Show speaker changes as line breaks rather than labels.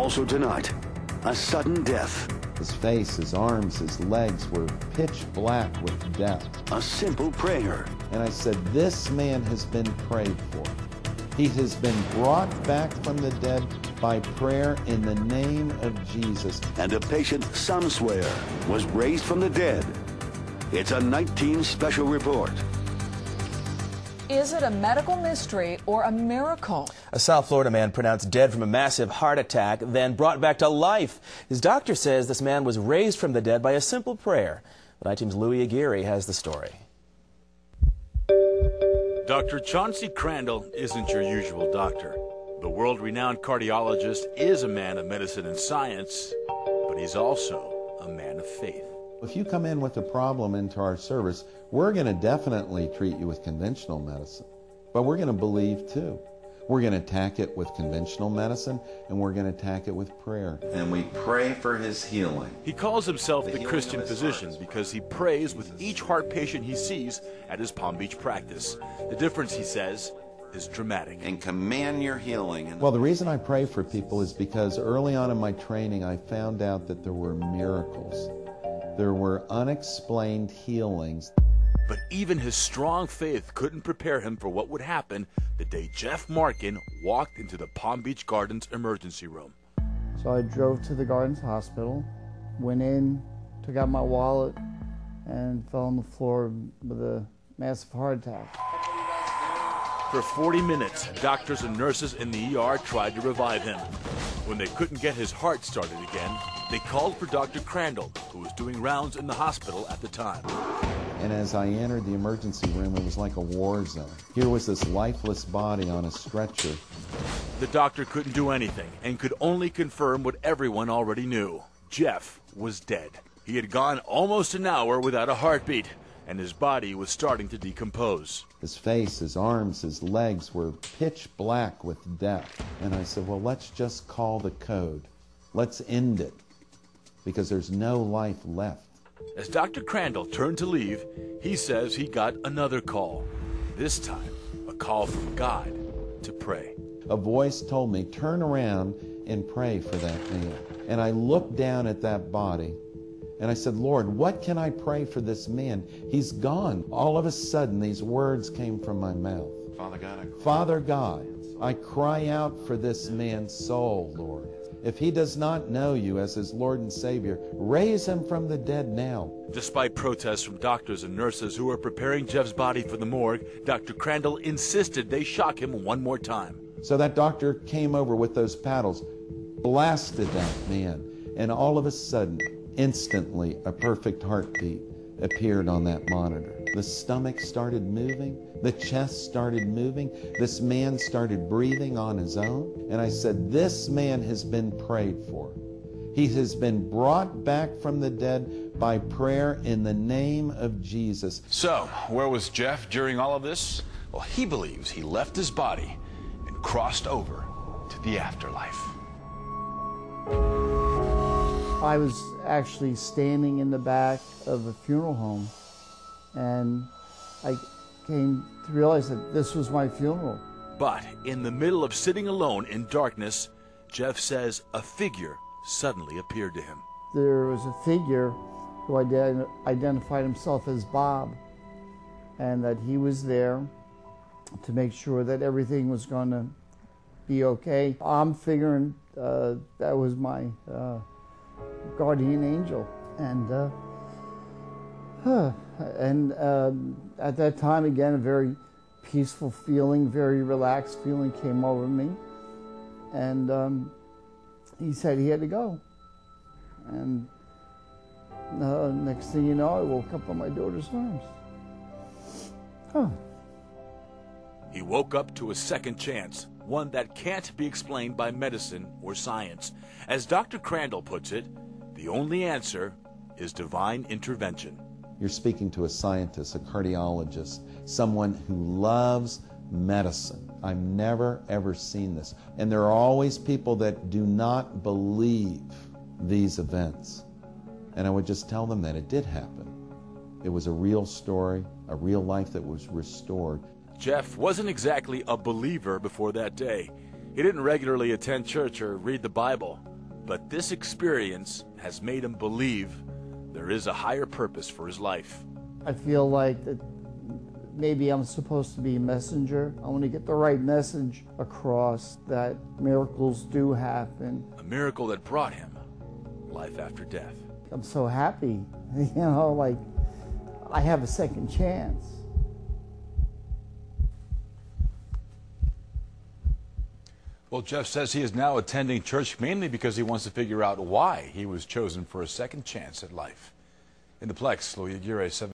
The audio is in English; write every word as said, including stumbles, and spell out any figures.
Also tonight, a sudden death.
His face, his arms, his legs were pitch black with death.
A simple prayer.
And I said, this man has been prayed for. He has been brought back from the dead by prayer in the name of Jesus.
And a patient, some swear, was raised from the dead. It's a nineteen special report.
Is it a medical mystery or a miracle?
A South Florida man pronounced dead from a massive heart attack, then brought back to life. His doctor says this man was raised from the dead by a simple prayer. The Night Team's Louis Aguirre has the story.
Doctor Chauncey Crandall isn't your usual doctor. The world-renowned cardiologist is a man of medicine and science, but he's also a man of faith.
If you come in with a problem into our service, we're going to definitely treat you with conventional medicine, but we're going to believe too. We're going to attack it with conventional medicine, and we're going to attack it with prayer. And we pray for his healing.
He calls himself the,
the
Christian physician because he prays with each heart patient he sees at his Palm Beach practice. The difference, he says, is dramatic.
And command your healing. Well, the reason I pray for people is because early on in my training, I found out that there were miracles. There were unexplained healings.
But even his strong faith couldn't prepare him for what would happen the day Jeff Markin walked into the Palm Beach Gardens emergency room.
So I drove to the Gardens Hospital, went in, took out my wallet, and fell on the floor with a massive heart attack.
For forty minutes, doctors and nurses in the E R tried to revive him. When they couldn't get his heart started again, they called for Doctor Crandall, who was doing rounds in the hospital at the time.
And as I entered the emergency room, it was like a war zone. Here was this lifeless body on a stretcher.
The doctor couldn't do anything and could only confirm what everyone already knew. Jeff was dead. He had gone almost an hour without a heartbeat, and his body was starting to decompose.
His face, his arms, his legs were pitch black with death. And I said, well, let's just call the code. Let's end it, because there's no life left.
As Doctor Crandall turned to leave, he says he got another call. This time, a call from God to pray.
A voice told me, turn around and pray for that man. And I looked down at that body, and I said, Lord, what can I pray for this man? He's gone. All of a sudden, these words came from my mouth. Father God, I, Father God, I cry out for this man's soul, Lord. If he does not know you as his Lord and Savior, raise him from the dead now.
Despite protests from doctors and nurses who were preparing Jeff's body for the morgue, Doctor Crandall insisted they shock him one more time.
So that doctor came over with those paddles, blasted that man, and all of a sudden, instantly, a perfect heartbeat appeared on that monitor. The stomach started moving. The chest started moving. This man started breathing on his own. And I said, this man has been prayed for. He has been brought back from the dead by prayer in the name of Jesus.
So, where was Jeff during all of this? Well, he believes he left his body and crossed over to the afterlife.
I was actually standing in the back of a funeral home, and I came to realize that this was my funeral.
But in the middle of sitting alone in darkness, Jeff says a figure suddenly appeared to him.
There was a figure who ident- identified himself as Bob, and that he was there to make sure that everything was going to be okay. I'm figuring uh, that was my uh, guardian angel, and uh, huh. and um, at that time, again, a very peaceful feeling, very relaxed feeling came over me, and um, he said he had to go. And uh, next thing you know, I woke up on my daughter's arms. Huh.
He woke up to a second chance, one that can't be explained by medicine or science. As Doctor Crandall puts it, the only answer is divine intervention.
You're speaking to a scientist, a cardiologist, someone who loves medicine. I've never, ever seen this. And there are always people that do not believe these events. And I would just tell them that it did happen. It was a real story, a real life that was restored.
Jeff wasn't exactly a believer before that day. He didn't regularly attend church or read the Bible. But this experience has made him believe there is a higher purpose for his life.
I feel like that maybe I'm supposed to be a messenger. I want to get the right message across that miracles do happen.
A miracle that brought him life after death.
I'm so happy, you know, like I have a second chance.
Well, Jeff says he is now attending church mainly because he wants to figure out why he was chosen for a second chance at life. In the Plex, Louis Aguirre, seven.